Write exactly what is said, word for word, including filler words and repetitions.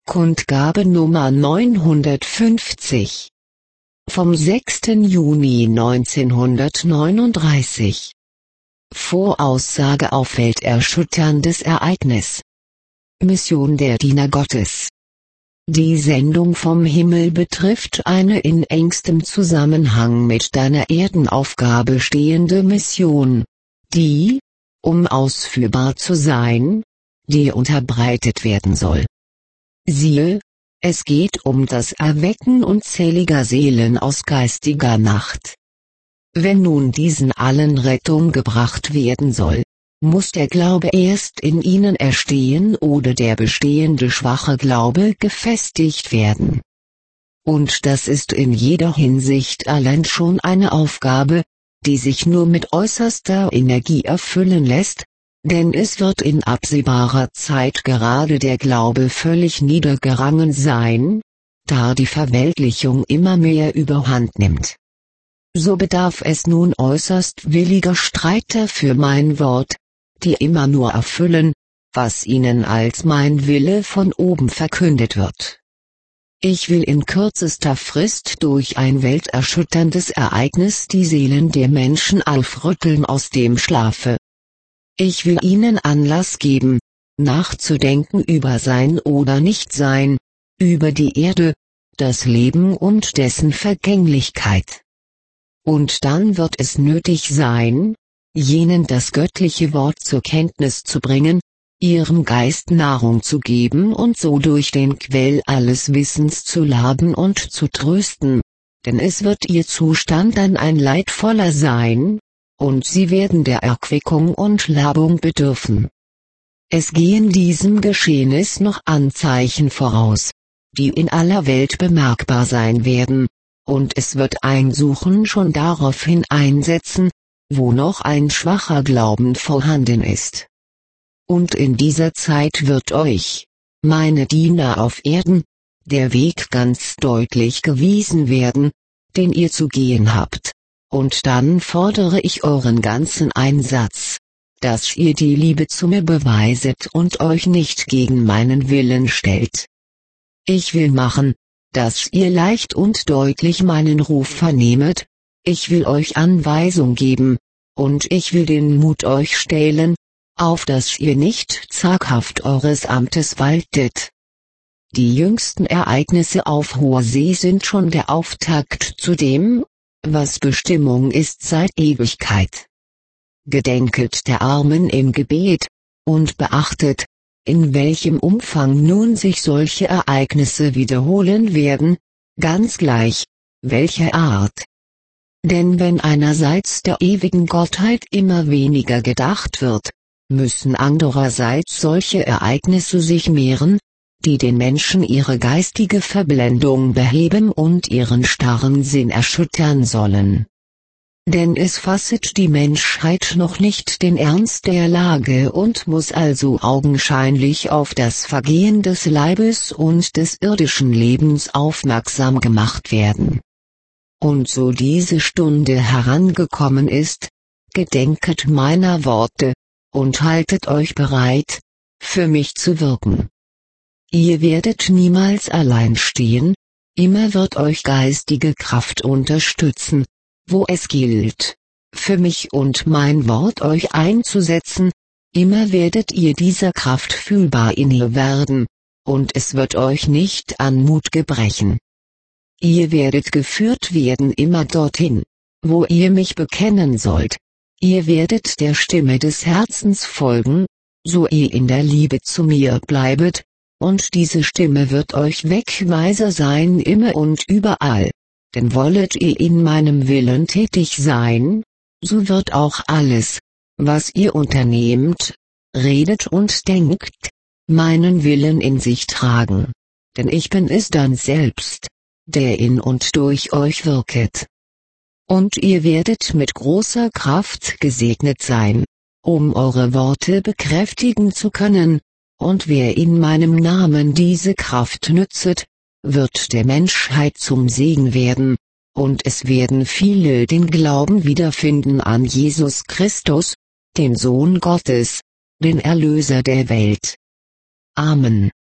Kundgabe Nummer neunhundertfünfzig. Vom sechsten Juni neunzehnhundertneununddreißig. Voraussage auf welterschütterndes Ereignis. Mission der Diener Gottes. Die Sendung vom Himmel betrifft eine in engstem Zusammenhang mit deiner Erdenaufgabe stehende Mission, die, um ausführbar zu sein, dir unterbreitet werden soll. Siehe, es geht um das Erwecken unzähliger Seelen aus geistiger Nacht. Wenn nun diesen allen Rettung gebracht werden soll, muss der Glaube erst in ihnen erstehen oder der bestehende schwache Glaube gefestigt werden. Und das ist in jeder Hinsicht allein schon eine Aufgabe, die sich nur mit äußerster Energie erfüllen lässt, denn es wird in absehbarer Zeit gerade der Glaube völlig niedergerangen sein, da die Verweltlichung immer mehr überhand nimmt. So bedarf es nun äußerst williger Streiter für mein Wort, die immer nur erfüllen, was ihnen als mein Wille von oben verkündet wird. Ich will in kürzester Frist durch ein welterschütterndes Ereignis die Seelen der Menschen aufrütteln aus dem Schlafe. Ich will ihnen Anlass geben, nachzudenken über sein oder Nichtsein, über die Erde, das Leben und dessen Vergänglichkeit. Und dann wird es nötig sein, jenen das göttliche Wort zur Kenntnis zu bringen, ihrem Geist Nahrung zu geben und so durch den Quell alles Wissens zu laben und zu trösten, denn es wird ihr Zustand dann ein leidvoller sein, und sie werden der Erquickung und Labung bedürfen. Es gehen diesem Geschehnis noch Anzeichen voraus, die in aller Welt bemerkbar sein werden, und es wird ein Suchen schon daraufhin einsetzen, wo noch ein schwacher Glauben vorhanden ist. Und in dieser Zeit wird euch, meine Diener auf Erden, der Weg ganz deutlich gewiesen werden, den ihr zu gehen habt. Und dann fordere ich euren ganzen Einsatz, dass ihr die Liebe zu mir beweiset und euch nicht gegen meinen Willen stellt. Ich will machen, dass ihr leicht und deutlich meinen Ruf vernehmet, ich will euch Anweisung geben, und ich will den Mut euch stählen, auf dass ihr nicht zaghaft eures Amtes waltet. Die jüngsten Ereignisse auf hoher See sind schon der Auftakt zu dem, was Bestimmung ist seit Ewigkeit. Gedenket der Armen im Gebet, und beachtet, in welchem Umfang nun sich solche Ereignisse wiederholen werden, ganz gleich, welcher Art. Denn wenn einerseits der ewigen Gottheit immer weniger gedacht wird, müssen andererseits solche Ereignisse sich mehren, die den Menschen ihre geistige Verblendung beheben und ihren starren Sinn erschüttern sollen. Denn es fasset die Menschheit noch nicht den Ernst der Lage und muss also augenscheinlich auf das Vergehen des Leibes und des irdischen Lebens aufmerksam gemacht werden. Und so diese Stunde herangekommen ist, gedenket meiner Worte, und haltet euch bereit, für mich zu wirken. Ihr werdet niemals allein stehen, immer wird euch geistige Kraft unterstützen, wo es gilt, für mich und mein Wort euch einzusetzen, immer werdet ihr dieser Kraft fühlbar inne werden, und es wird euch nicht an Mut gebrechen. Ihr werdet geführt werden immer dorthin, wo ihr mich bekennen sollt, ihr werdet der Stimme des Herzens folgen, so ihr in der Liebe zu mir bleibet, und diese Stimme wird euch Wegweiser sein immer und überall, denn wollet ihr in meinem Willen tätig sein, so wird auch alles, was ihr unternehmt, redet und denkt, meinen Willen in sich tragen, denn ich bin es dann selbst, der in und durch euch wirket. Und ihr werdet mit großer Kraft gesegnet sein, um eure Worte bekräftigen zu können, und wer in meinem Namen diese Kraft nützet, wird der Menschheit zum Segen werden, und es werden viele den Glauben wiederfinden an Jesus Christus, den Sohn Gottes, den Erlöser der Welt. Amen.